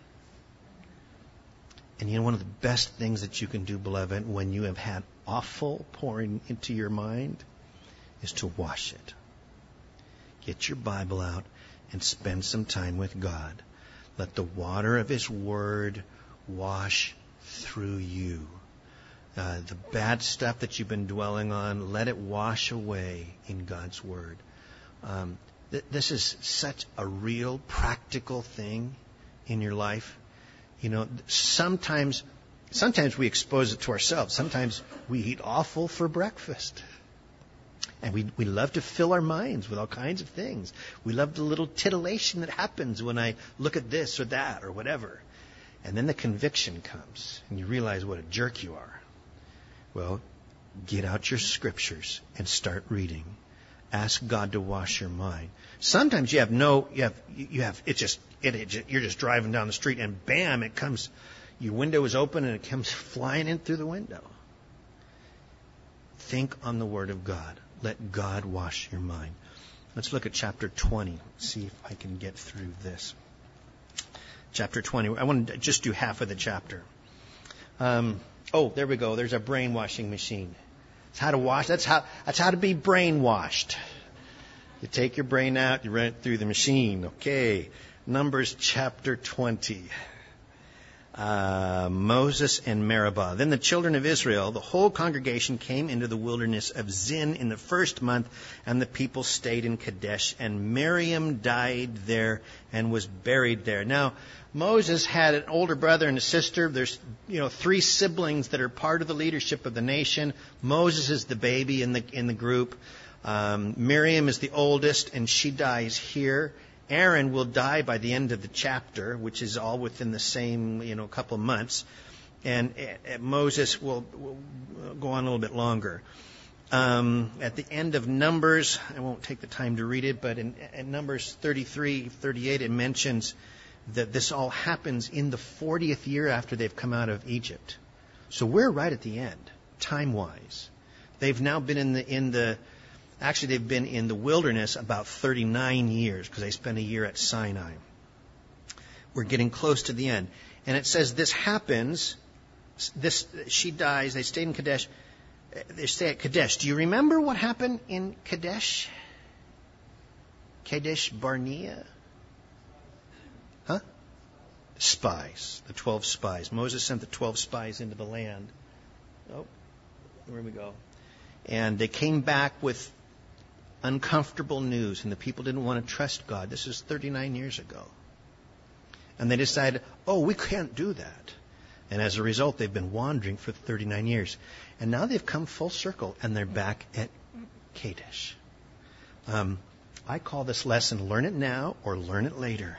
And one of the best things that you can do, beloved, when you have had offal pouring into your mind is to wash it. Get your Bible out and spend some time with God. Let the water of his word wash through you. The bad stuff that you've been dwelling on, let it wash away in God's word. This is such a real practical thing in your life. Sometimes we expose it to ourselves. Sometimes we eat offal for breakfast. And we love to fill our minds with all kinds of things. We love the little titillation that happens when I look at this or that or whatever. And then the conviction comes and you realize what a jerk you are. Well, get out your scriptures and start reading. Ask God to wash your mind. Sometimes you're just driving down the street and bam, it comes, your window is open and it comes flying in through the window. Think on the Word of God. Let God wash your mind. Let's look at chapter 20. See if I can get through this. Chapter 20. I want to just do half of the chapter. There we go. There's a brainwashing machine. It's how to wash. That's how to be brainwashed. You take your brain out, you run it through the machine. Okay. Numbers chapter 20. Moses and Meribah. Then the children of Israel, the whole congregation, came into the wilderness of Zin in the first month, and the people stayed in Kadesh. And Miriam died there and was buried there. Now, Moses had an older brother and a sister. There's, 3 siblings that are part of the leadership of the nation. Moses is the baby in the group. Miriam is the oldest, and she dies here. Aaron will die by the end of the chapter, which is all within the same, couple months. And Moses will go on a little bit longer. At the end of Numbers, I won't take the time to read it, but in Numbers 33, 38, it mentions that this all happens in the 40th year after they've come out of Egypt. So we're right at the end, time-wise. They've now been they've been in the wilderness about 39 years because they spent a year at Sinai. We're getting close to the end. And it says this happens, she dies, they stayed in Kadesh. They stay at Kadesh. Do you remember what happened in Kadesh? Kadesh Barnea? Huh? Spies. The 12 spies. Moses sent the 12 spies into the land. Oh, where we go. And they came back with uncomfortable news, and the people didn't want to trust God. This is 39 years ago. And they decided, we can't do that. And as a result, they've been wandering for 39 years. And now they've come full circle, and they're back at Kadesh. I call this lesson, learn it now or learn it later.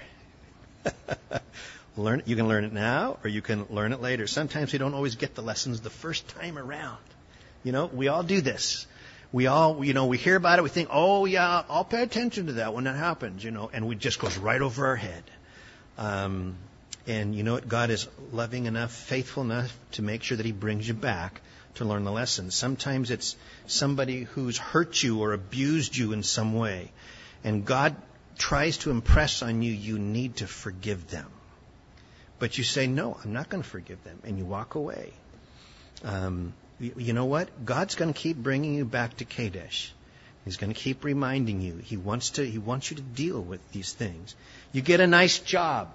You can learn it now or you can learn it later. Sometimes we don't always get the lessons the first time around. We all do this. We hear about it, we think, I'll pay attention to that when that happens, and it just goes right over our head. And you know what? God is loving enough, faithful enough to make sure that He brings you back to learn the lesson. Sometimes it's somebody who's hurt you or abused you in some way. And God tries to impress on you, you need to forgive them. But you say, no, I'm not going to forgive them. And you walk away. You know what? God's going to keep bringing you back to Kadesh. He's going to keep reminding you. He wants you to deal with these things. You get a nice job.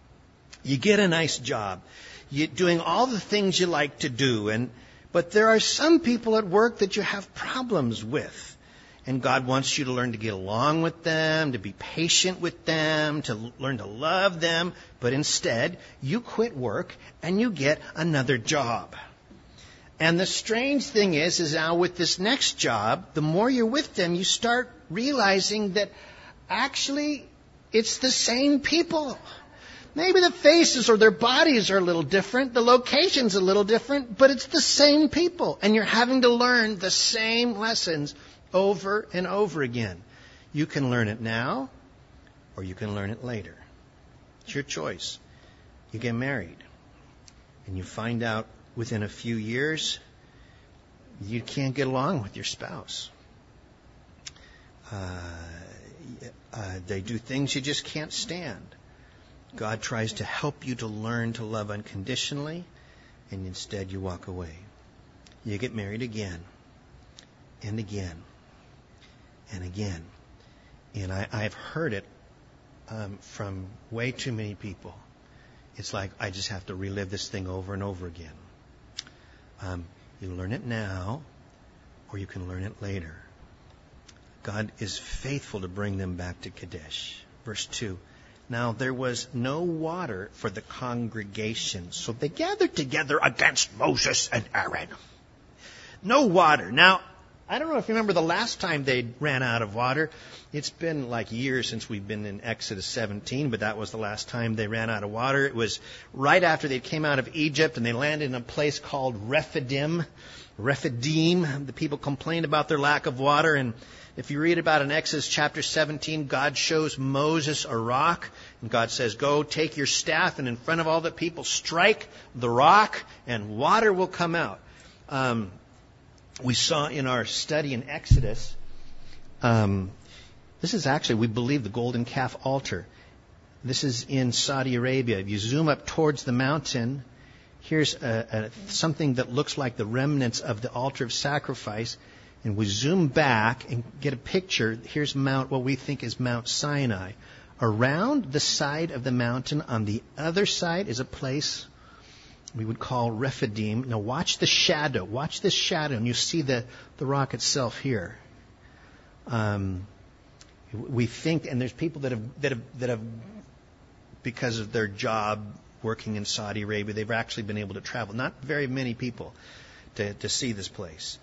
You're doing all the things you like to do. But there are some people at work that you have problems with. And God wants you to learn to get along with them, to be patient with them, to learn to love them. But instead, you quit work and you get another job. And the strange thing is now with this next job, the more you're with them, you start realizing that actually it's the same people. Maybe the faces or their bodies are a little different, the location's a little different, but it's the same people. And you're having to learn the same lessons over and over again. You can learn it now, or you can learn it later. It's your choice. You get married, and you find out within a few years you can't get along with your spouse. They do things you just can't stand. God tries to help you to learn to love unconditionally, and instead you walk away. You get married again, and again, and again. And I've heard it from way too many people. It's like I just have to relive this thing over and over again. You learn it now, or you can learn it later. God is faithful to bring them back to Kadesh. Verse 2. Now there was no water for the congregation, so they gathered together against Moses and Aaron. No water. Now, I don't know if you remember the last time they ran out of water. It's been like years since we've been in Exodus 17, but that was the last time they ran out of water. It was right after they came out of Egypt and they landed in a place called Rephidim. The people complained about their lack of water, and if you read about in Exodus chapter 17, God shows Moses a rock, and God says, go take your staff and in front of all the people strike the rock and water will come out. We saw in our study in Exodus, this is actually, we believe, the golden calf altar. This is in Saudi Arabia. If you zoom up towards the mountain, here's something that looks like the remnants of the altar of sacrifice. And we zoom back and get a picture. Here's what we think is Mount Sinai. Around the side of the mountain, on the other side, is a place we would call Rephidim. Now watch the shadow. Watch this shadow, and you see the rock itself here. We think, and there's people that have, because of their job working in Saudi Arabia, they've actually been able to travel. Not very many people to see this place.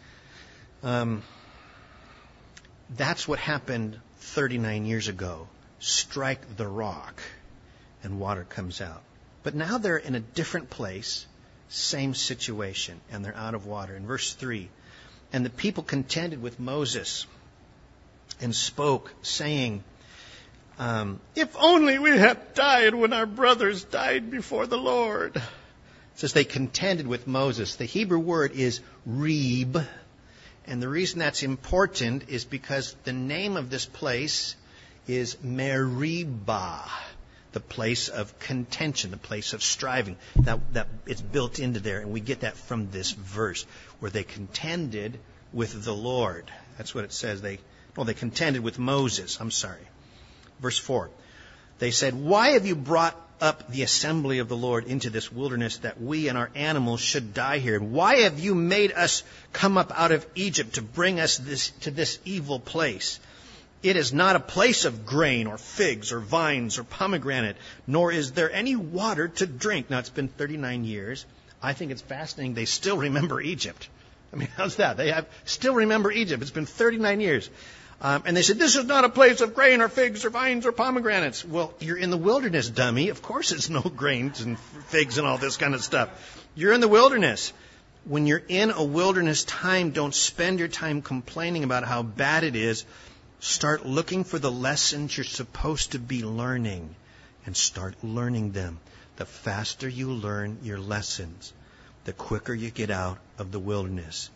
That's what happened 39 years ago. Strike the rock and water comes out. But now they're in a different place. Same situation, and they're out of water. In verse 3, and the people contended with Moses and spoke, saying, if only we had died when our brothers died before the Lord. It says they contended with Moses. The Hebrew word is reeb. And the reason that's important is because the name of this place is Meribah, the place of contention, the place of striving. That it's built into there, and we get that from this verse, where they contended with the Lord. That's what it says. They contended with Moses. Verse 4. They said, why have you brought up the assembly of the Lord into this wilderness, that we and our animals should die here? Why have you made us come up out of Egypt to bring us to this evil place? It is not a place of grain or figs or vines or pomegranate, nor is there any water to drink. Now, it's been 39 years. I think it's fascinating they still remember Egypt. I mean, how's that? They still remember Egypt. It's been 39 years. And they said, this is not a place of grain or figs or vines or pomegranates. Well, you're in the wilderness, dummy. Of course it's no grains and figs and all this kind of stuff. You're in the wilderness. When you're in a wilderness time, don't spend your time complaining about how bad it is. Start looking for the lessons you're supposed to be learning and start learning them. The faster you learn your lessons, the quicker you get out of the wilderness.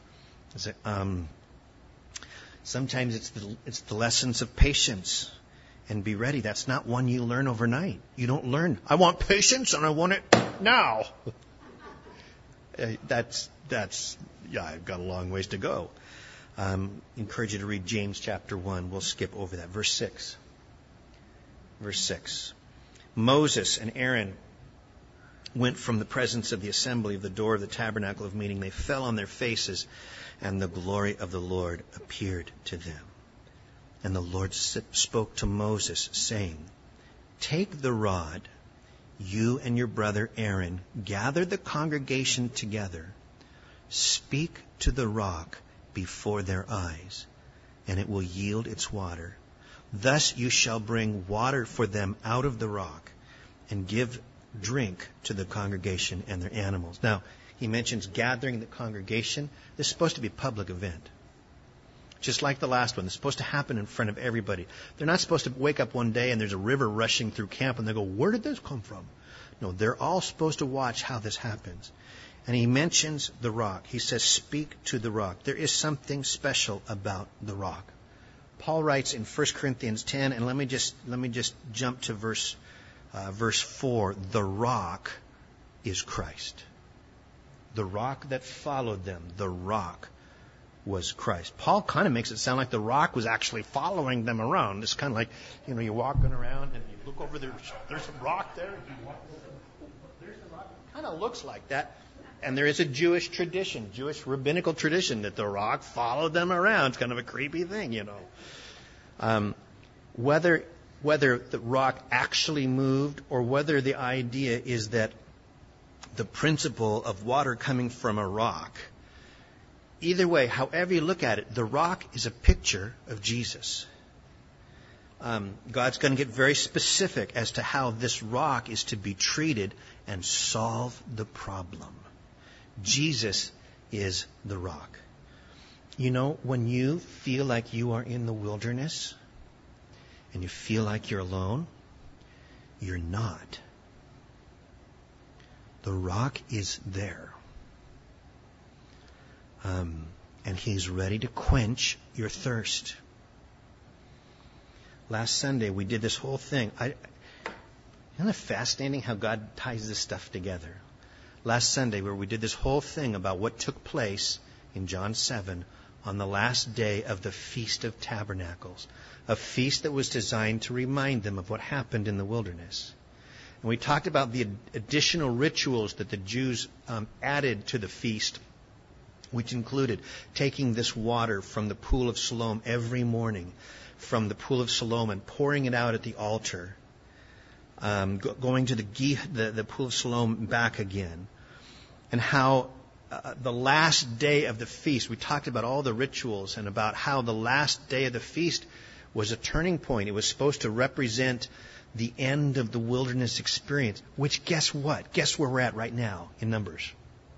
Sometimes it's the lessons of patience and be ready. That's not one you learn overnight. You don't learn, I want patience and I want it now. I've got a long ways to go. Encourage you to read James chapter 1. We'll skip over that. Verse 6. Moses and Aaron went from the presence of the assembly of the door of the tabernacle of meeting. They fell on their faces, and the glory of the Lord appeared to them. And the Lord spoke to Moses, saying, take the rod, you and your brother Aaron, gather the congregation together, speak to the rock before their eyes, and it will yield its water. Thus you shall bring water for them out of the rock, and give drink to the congregation and their animals. Now, he mentions gathering the congregation. This is supposed to be a public event. Just like the last one. It's supposed to happen in front of everybody. They're not supposed to wake up one day and there's a river rushing through camp and they go, where did this come from? No, they're all supposed to watch how this happens. And he mentions the rock. He says, speak to the rock. There is something special about the rock. Paul writes in 1 Corinthians 10, and let me just jump to verse 4. The rock is Christ. The rock that followed them, the rock was Christ. Paul kind of makes it sound like the rock was actually following them around. It's kind of like, you're walking around and you look over there, there's a rock there. You walk over, there's a rock. It kind of looks like that. And there is a Jewish tradition, Jewish rabbinical tradition, that the rock followed them around. It's kind of a creepy thing, Whether the rock actually moved or whether the idea is that the principle of water coming from a rock, either way, however you look at it, the rock is a picture of Jesus. God's going to get very specific as to how this rock is to be treated and solve the problem. Jesus is the rock. When you feel like you are in the wilderness and you feel like you're alone, you're not. The rock is there. And He's ready to quench your thirst. Last Sunday, we did this whole thing. Isn't it fascinating how God ties this stuff together? Last Sunday, where we did this whole thing about what took place in John 7 on the last day of the Feast of Tabernacles, a feast that was designed to remind them of what happened in the wilderness. And we talked about the additional rituals that the Jews added to the feast, which included taking this water from the pool of Siloam every morning, from the pool of Siloam, and pouring it out at the altar, going to the pool of Siloam back again, and how the last day of the feast, we talked about all the rituals and about how the last day of the feast was a turning point. It was supposed to represent the end of the wilderness experience, which guess what? Guess where we're at right now in Numbers.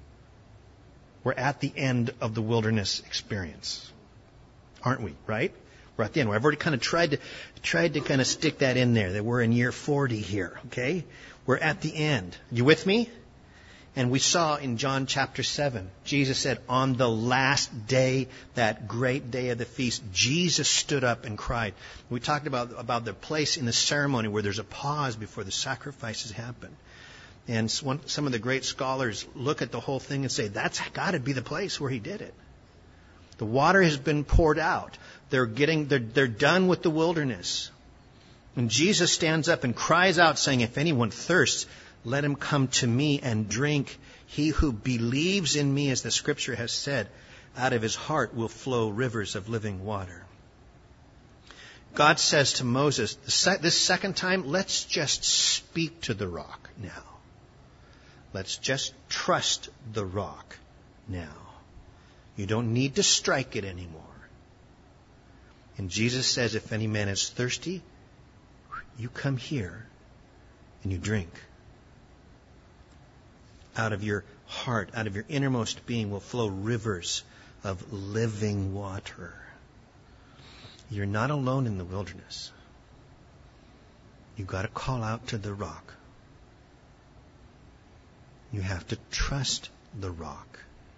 We're at the end of the wilderness experience. Aren't we? Right? We're at the end. I've already kind of tried to kind of stick that in there, that we're in year 40 here. Okay? We're at the end. You with me? And we saw in John chapter 7, Jesus said, on the last day, that great day of the feast, Jesus stood up and cried. We talked about the place in the ceremony where there's a pause before the sacrifices happen. And some of the great scholars look at the whole thing and say, that's got to be the place where he did it. The water has been poured out. They're done with the wilderness. And Jesus stands up and cries out saying, if anyone thirsts, let him come to me and drink. He who believes in me, as the scripture has said, out of his heart will flow rivers of living water. God says to Moses, this second time, let's just speak to the rock now. Let's just trust the rock now. You don't need to strike it anymore. And Jesus says, if any man is thirsty, you come here and you drink. Out of your heart, out of your innermost being will flow rivers of living water. You're not alone in the wilderness. You've got to call out to the rock. You have to trust the rock.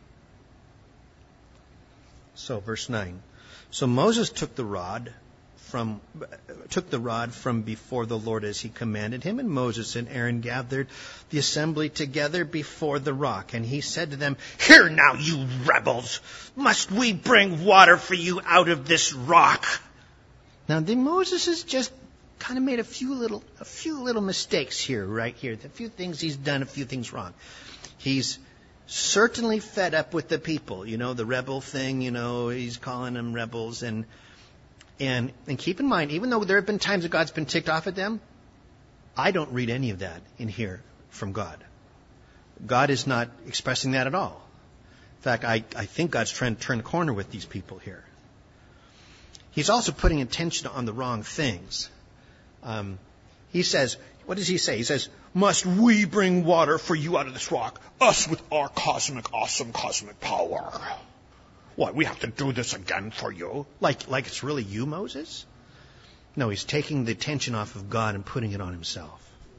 So, verse 9. So Moses took the rod from before the Lord as he commanded him, and Moses and Aaron gathered the assembly together before the rock. And he said to them, "Hear now, you rebels! Must we bring water for you out of this rock?" Now, Moses has just kind of made a few little mistakes here, right here. A few things he's done, a few things wrong. He's certainly fed up with the people. You know, the rebel thing, he's calling them rebels. And keep in mind, even though there have been times that God's been ticked off at them, I don't read any of that in here from God. God is not expressing that at all. In fact, I think God's trying to turn the corner with these people here. He's also putting attention on the wrong things. He says, what does he say? He says, "Must we bring water for you out of this rock? Us with our awesome cosmic power. What, we have to do this again for you?" Like it's really you, Moses? No, he's taking the attention off of God and putting it on himself.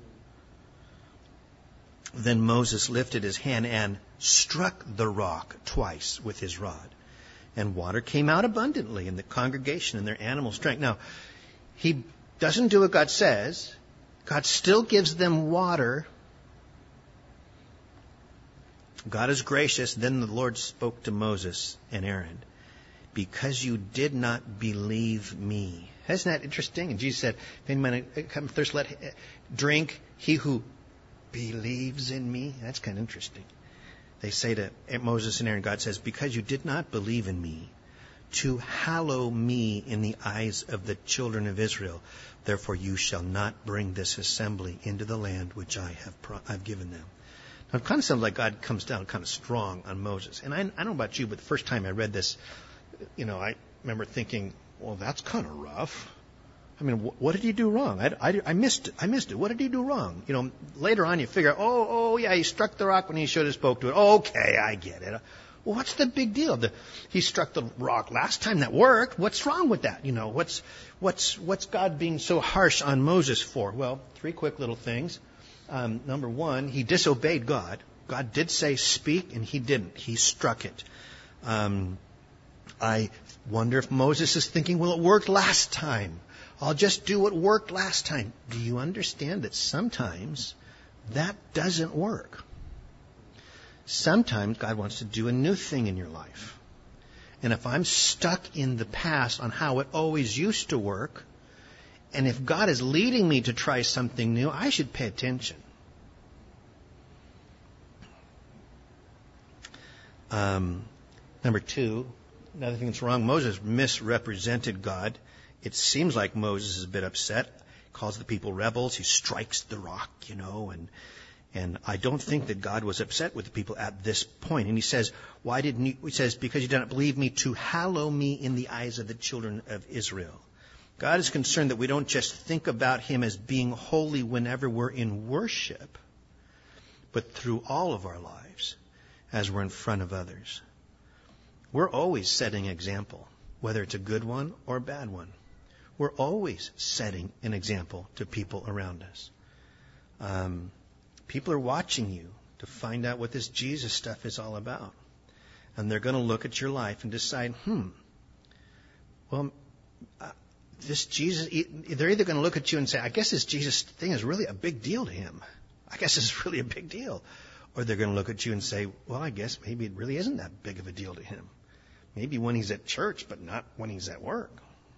Then Moses lifted his hand and struck the rock twice with his rod. And water came out abundantly, and the congregation and their animals drank. Now, he doesn't do what God says. God still gives them water. God is gracious. Then the Lord spoke to Moses and Aaron, "Because you did not believe me." Isn't that interesting? And Jesus said, "If any man come thirst, let him drink. He who believes in me." That's kind of interesting. They say to Moses and Aaron, God says, "Because you did not believe in me, to hallow me in the eyes of the children of Israel, therefore you shall not bring this assembly into the land which I've given them." Now, it kind of sounds like God comes down kind of strong on Moses. And I don't know about you, but the first time I read this, I remember thinking, well, that's kind of rough. I mean, what did he do wrong? I missed it. What did he do wrong? Later on you figure, oh yeah, he struck the rock when he should have spoke to it. Okay, I get it. Well, what's the big deal? He struck the rock last time, that worked. What's wrong with that? What's God being so harsh on Moses for? Well, 3 quick little things. Number 1, he disobeyed God. God did say speak, and he didn't. He struck it. I wonder if Moses is thinking, well, it worked last time. I'll just do what worked last time. Do you understand that sometimes that doesn't work? Sometimes God wants to do a new thing in your life. And if I'm stuck in the past on how it always used to work, and if God is leading me to try something new, I should pay attention. Number 2, another thing that's wrong, Moses misrepresented God. It seems like Moses is a bit upset, calls the people rebels, he strikes the rock, and I don't think that God was upset with the people at this point. And he says, he says, "Because you did not believe me, to hallow me in the eyes of the children of Israel." God is concerned that we don't just think about him as being holy whenever we're in worship, but through all of our lives. as we're in front of others. We're always setting an example, whether it's a good one or a bad one. We're always setting an example to people around us. People are watching you to find out what this Jesus stuff is all about. And they're going to look at your life and decide, this Jesus, they're either going to look at you and say, I guess this Jesus thing is really a big deal to him. I guess it's really a big deal. Or they're going to look at you and say, well, I guess maybe it really isn't that big of a deal to him. Maybe when he's at church, but not when he's at work.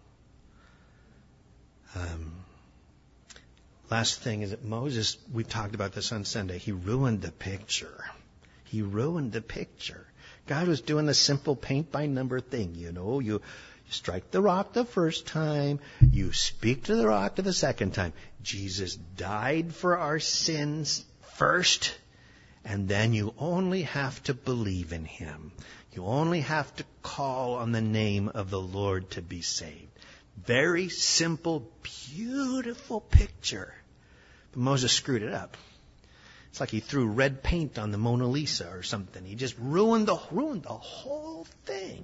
Last thing is that Moses, we talked about this on Sunday, he ruined the picture. He ruined the picture. God was doing the simple paint by number thing, You strike the rock the first time, you speak to the rock the second time. Jesus died for our sins first, and then you only have to believe in him. You only have to call on the name of the Lord to be saved. Very simple, beautiful picture. But Moses screwed it up. It's like he threw red paint on the Mona Lisa or something. He just ruined the whole thing.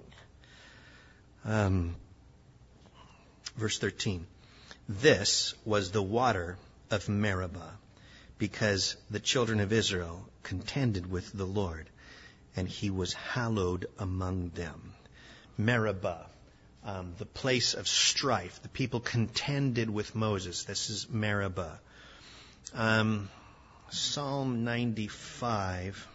Verse 13. This was the water of Meribah, because the children of Israel contended with the Lord, and he was hallowed among them. Meribah, the place of strife. The people contended with Moses. This is Meribah. Psalm 95.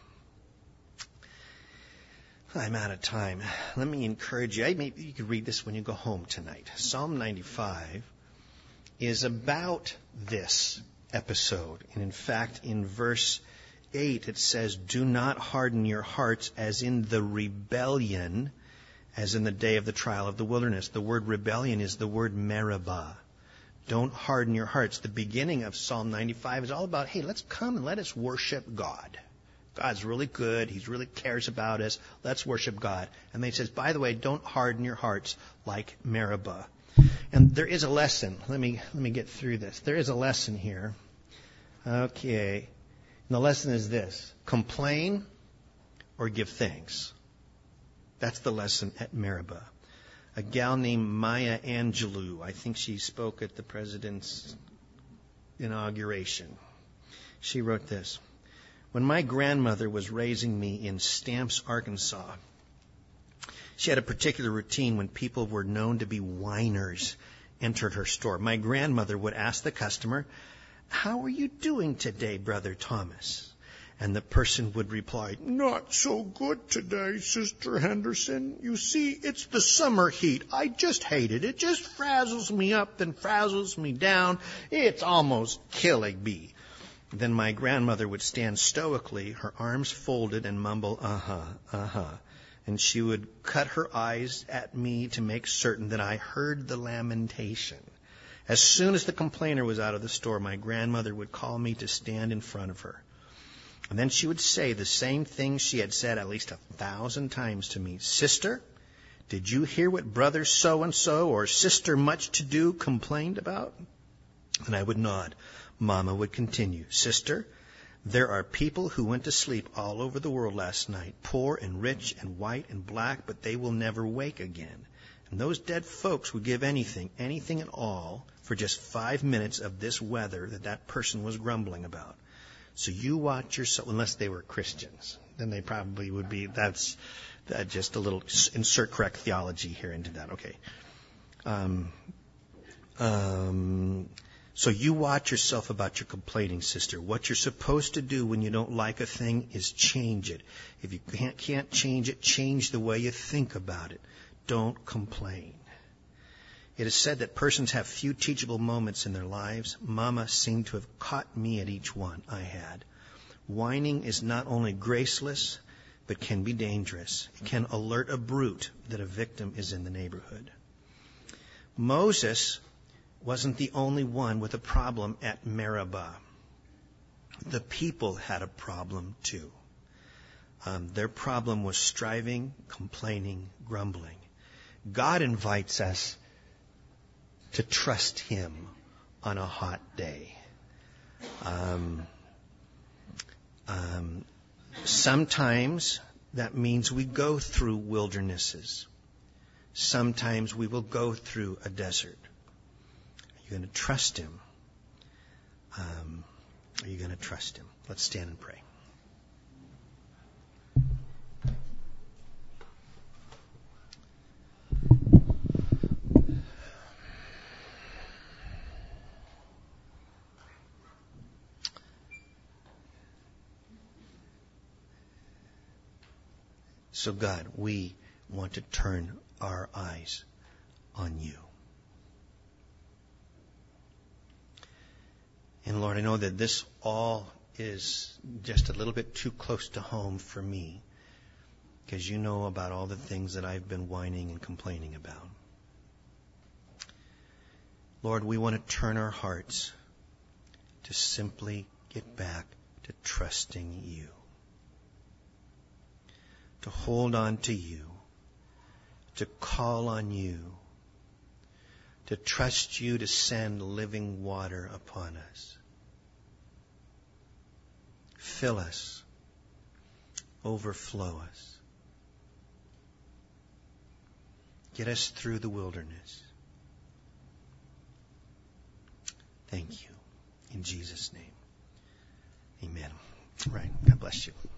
I'm out of time. Let me encourage you. Maybe you could read this when you go home tonight. Psalm 95 is about this episode. And in fact, in verse 8, it says, do not harden your hearts as in the rebellion, as in the day of the trial of the wilderness. The word rebellion is the word Meribah. Don't harden your hearts. The beginning of Psalm 95 is all about, hey, let's come and let us worship God. God's really good. He really cares about us. Let's worship God. And then he says, by the way, don't harden your hearts like Meribah. And there is a lesson. Let me get through this. There is a lesson here. Okay. And the lesson is this. Complain or give thanks. That's the lesson at Meribah. A gal named Maya Angelou, I think she spoke at the president's inauguration. She wrote this. When my grandmother was raising me in Stamps, Arkansas, she had a particular routine when people were known to be whiners entered her store. My grandmother would ask the customer, how are you doing today, Brother Thomas? And the person would reply, not so good today, Sister Henderson. You see, it's the summer heat. I just hate it. It just frazzles me up and frazzles me down. It's almost killing me. Then my grandmother would stand stoically, her arms folded, and mumble, And she would cut her eyes at me to make certain that I heard the lamentation. As soon as the complainer was out of the store, my grandmother would call me to stand in front of her. And then she would say the same thing she had said at least 1,000 times to me. Sister, did you hear what brother so-and-so or sister much-to-do complained about? And I would nod. Mama would continue. Sister, there are people who went to sleep all over the world last night, poor and rich and white and black, but they will never wake again. And those dead folks would give anything at all, for just 5 minutes of this weather that person was grumbling about. So you watch yourself, unless they were Christians, then they probably would be, that's just a little, insert correct theology here into that, okay. So you watch yourself about your complaining, sister. What you're supposed to do when you don't like a thing is change it. If you can't change it, change the way you think about it. Don't complain. It is said that persons have few teachable moments in their lives. Mama seemed to have caught me at each one I had. Whining is not only graceless, but can be dangerous. It can alert a brute that a victim is in the neighborhood. Moses wasn't the only one with a problem at Meribah. The people had a problem too. Their problem was striving, complaining, grumbling. God invites us to trust Him on a hot day. Sometimes That means we go through wildernesses. Sometimes we will go through a desert. Are you going to trust Him? Are you going to trust Him? Let's stand and pray. So God, we want to turn our eyes on You. And Lord, I know that this all is just a little bit too close to home for me, because You know about all the things that I've been whining and complaining about. Lord, we want to turn our hearts to simply get back to trusting You, to hold on to You, to call on You, to trust You to send living water upon us. Fill us, overflow us. Get us through the wilderness. Thank You. In Jesus' name. Amen. All right. God bless you.